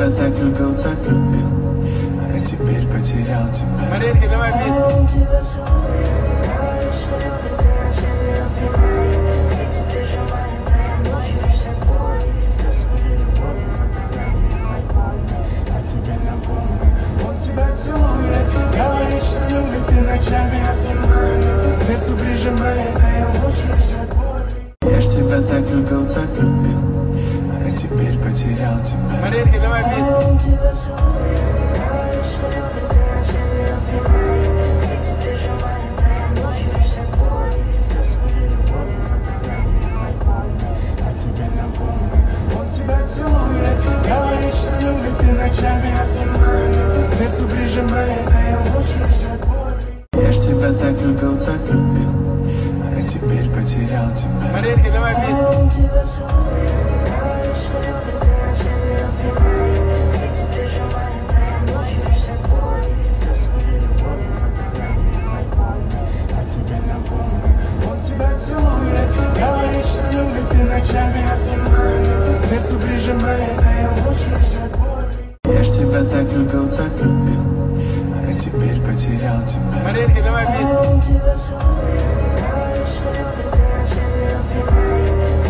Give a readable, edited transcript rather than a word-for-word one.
тебя так любил, а теперь потерял тебя. Маринка, давай вместе. Говорит, что любит, ты ночами обнимает, сердцу прижимает, а я мучаюсь от боли. Я ж тебя так любил, а теперь потерял тебя. Маринка, давай вместе. Он тебя целует, говорит, что любит, ты ночами обнимает, сердцу прижимает, а я мучаюсь от боли. Я ж тебя так любил, а теперь потерял тебя. Маринка, давай вместе. Он тебя целует, говорит, что любит, ты ночами обнимает, сердцу прижимает, а я мучаюсь от боли. Я ж тебя так любил, а теперь потерял тебя. Маринка, давай вместе.